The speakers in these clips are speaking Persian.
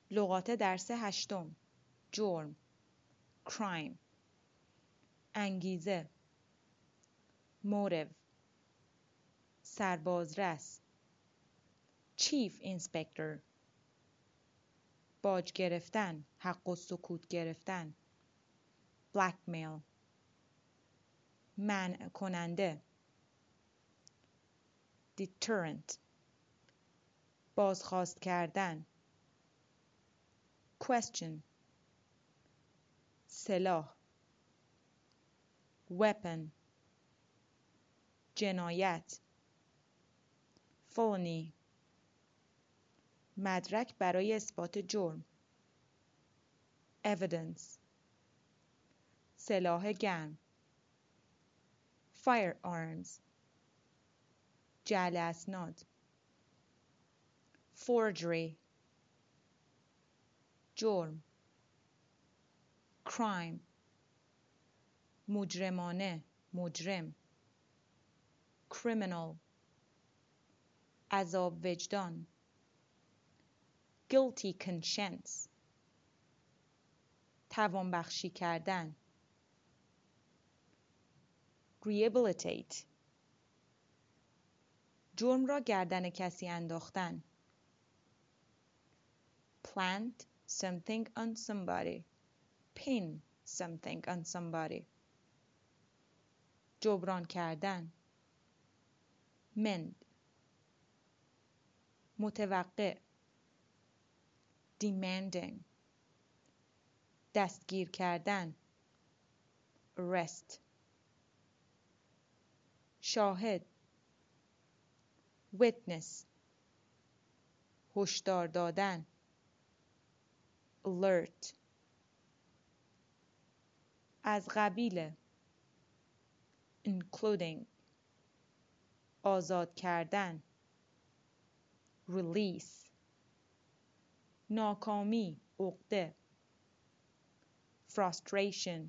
لغات درس هشتم. جرم crime. انگیزه motive. سربازرس chief inspector. باج گرفتن، حق و سکوت گرفتن. blackmail. منع کننده deterrent. بازخواست کردن question. سلاح weapon. جنایت felony. مدرک برای اثبات جرم evidence. سلاح گرم firearms. جعل اسناد forgery. جرم crime. مجرمانه مجرم criminal. عذاب وجدان guilty conscience. توانبخشی کردن rehabilitate. جرم را گردن کسی انداختن plant something on somebody. pin something on somebody. جبران کردن mend. متوقع demanding. دستگیر کردن arrest. شاهد witness. هشدار دادن alert. از قبیل including. آزاد کردن release. ناکامی عقده frustration.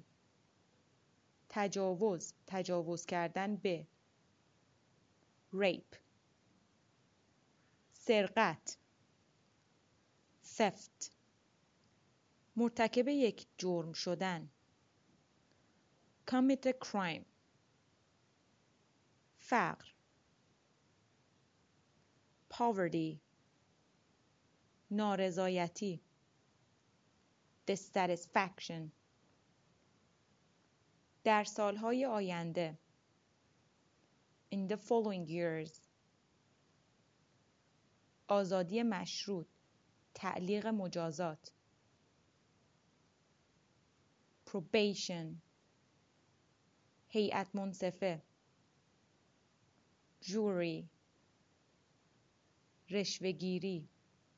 تجاوز کردن به rape. سرقت theft. مرتکب یک جرم شدن commit a crime. فقر poverty. نارضایتی dissatisfaction. در سالهای آینده in the following years. آزادی مشروط تعلیق مجازات probation. هیئت منصفه jury. رشوه‌گیری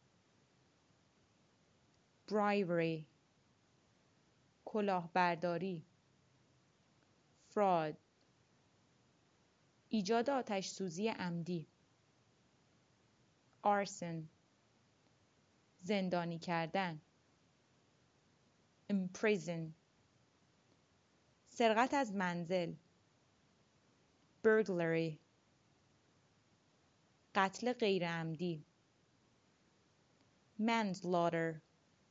bribery. کلاهبرداری fraud. ایجاد آتش سوزی عمدی arson. زندانی کردن imprison. سرقت از منزل burglary. قتل غیر عمدی manslaughter.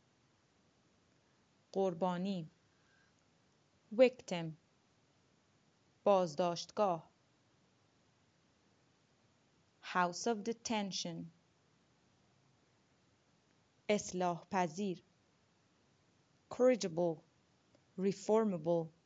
قربانی victim. بازداشتگاه house of detention. اصلاح پذیر corrigible. reformable.